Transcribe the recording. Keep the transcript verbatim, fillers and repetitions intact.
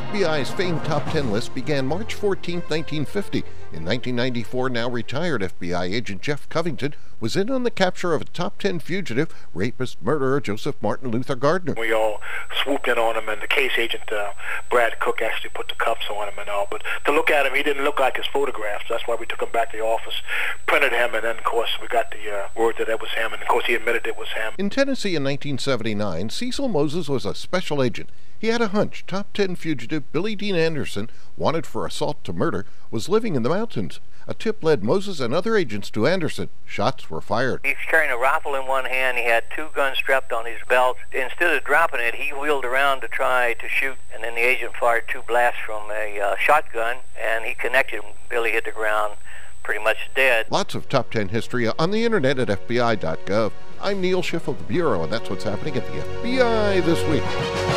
B I's famed top ten list began March fourteenth, nineteen fifty. In nineteen ninety-four, now retired F B I agent Jeff Covington was in on the capture of a top ten fugitive, rapist, murderer Joseph Martin Luther Gardner. We all swooped in on him, and the case agent, uh, Brad Cook, actually put the cuffs on him and all. But to look at him, he didn't look like his photographs. That's why we took him back to the office, printed him, and then, of course, we got the uh, word that it was him, and, of course, he admitted it was him. In Tennessee in nineteen seventy-nine, Cecil Moses was a special agent. He had a hunch top ten fugitive Billy Dean Anderson, wanted for assault to murder, was living in the mountains. A tip led Moses and other agents to Anderson. Shots were fired. He's carrying a rifle in one hand. He had two guns strapped on his belt. Instead of dropping it, he wheeled around to try to shoot, and then the agent fired two blasts from a uh, shotgun, and he connected him. Billy hit the ground pretty much dead. Lots of top ten history on the internet at F B I dot gov. I'm Neil Schiff of the Bureau, and that's what's happening at the F B I this week.